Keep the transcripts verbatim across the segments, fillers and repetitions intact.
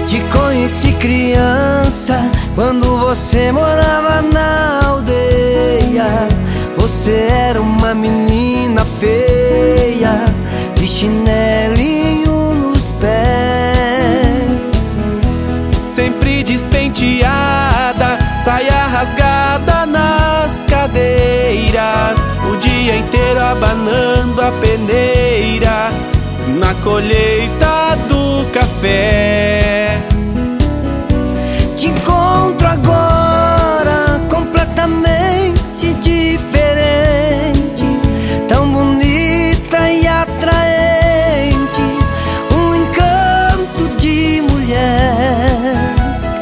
Te conheci criança, quando você morava na aldeia. Você era uma menina feia, de chinelinho nos pés, sempre despenteada, saia rasgada nas cadeiras, o dia inteiro abanando a peneira na colheita do café. Te encontro agora completamente diferente, tão bonita e atraente, um encanto de mulher.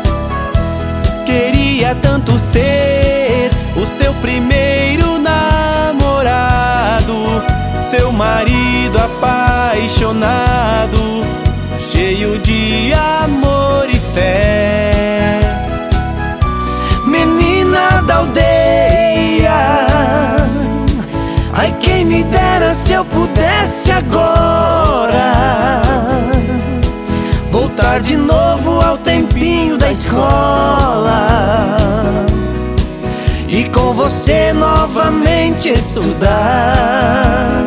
Queria tanto ser o seu primeiro namorado, seu marido apaixonado, cheio de amor e fé. Menina da aldeia, ai quem me dera se eu pudesse agora voltar de novo ao tempinho da escola e com você novamente estudar.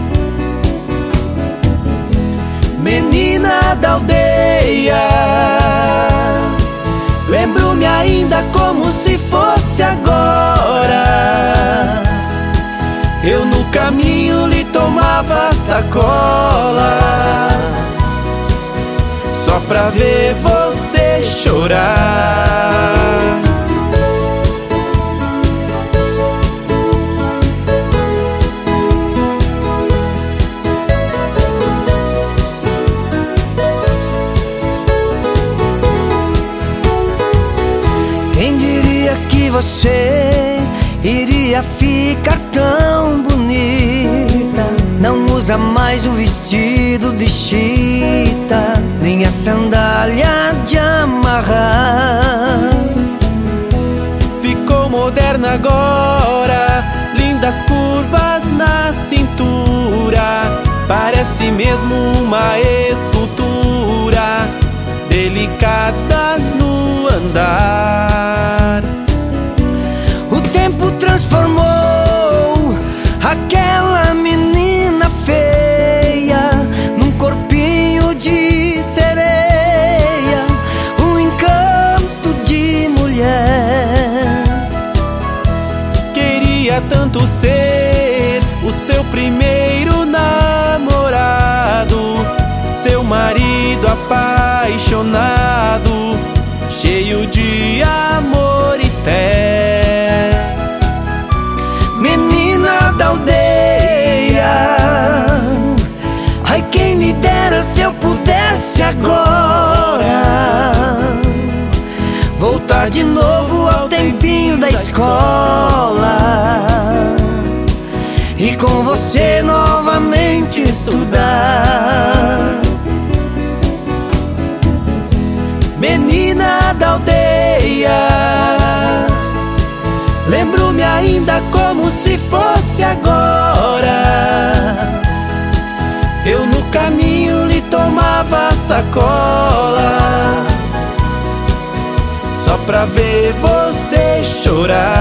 Menina da aldeia, lembro-me ainda como se fosse agora. Eu no caminho lhe tomava sacola, só pra ver você chorar. Quem diria que você iria ficar tão bonita? Não usa mais o vestido de chita, nem a sandália de amarrar. Ficou moderna agora, lindas curvas na cintura, parece mesmo uma escultura, delicada no andar. O tempo transformou aquela menina feia num corpinho de sereia, um encanto de mulher. Queria tanto ser o seu primeiro namorado, seu marido apaixonado, cheio de amor e fé. Menina da aldeia, ai quem me dera se eu pudesse agora voltar de novo ao tempinho da escola e com você novamente estudar. Menina da aldeia, lembro-me ainda como se fosse agora. Eu no caminho lhe tomava sacola, só pra ver você chorar.